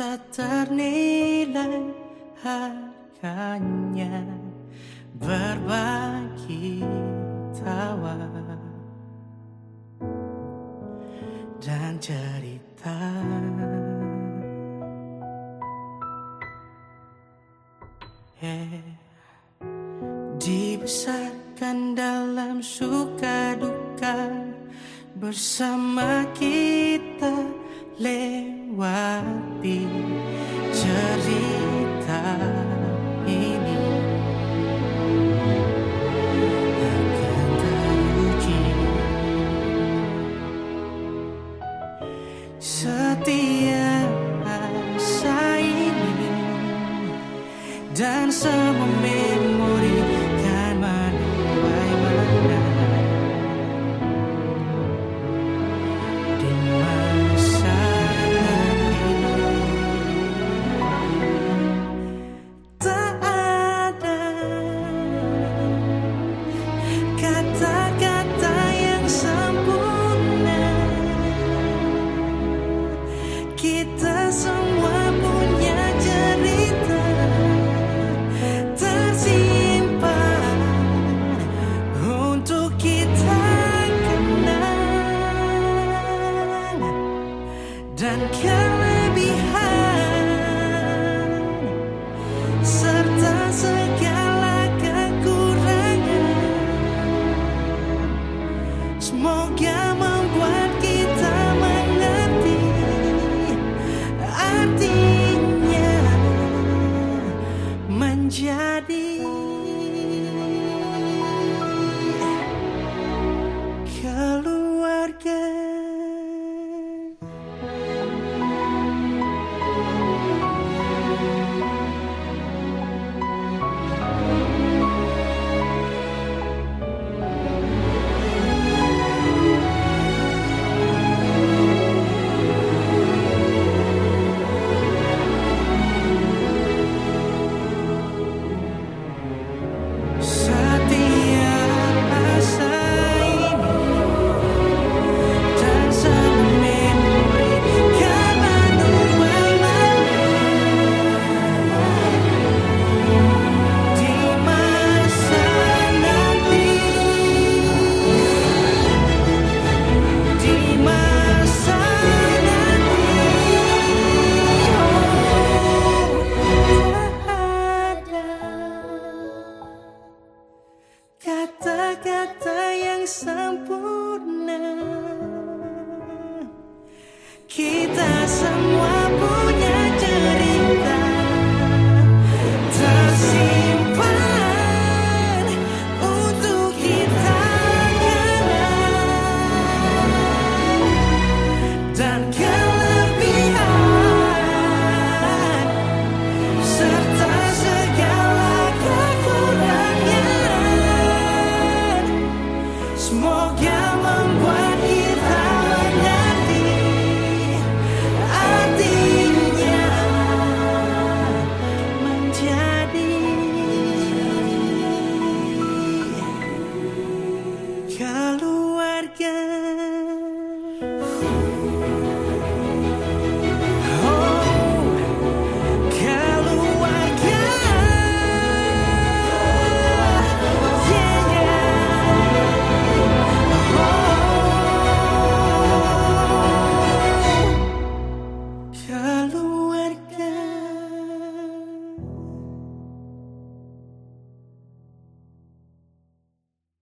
tak ternilai harganya, berbagi tawa dan cerita. Dibesarkan dalam suka duka, bersama kita lewati cerita ini akan teruji. Setiap asa ini dan semua memori kan menuai mana di masa nanti. Tak ada kata-kata yang sempurna, kita semua punya cerita tersimpan untuk kita kenang, dan kelebihan serta segala kekurangan semoga membuat kita mengerti artinya menjadi keluarga. Kata-kata yang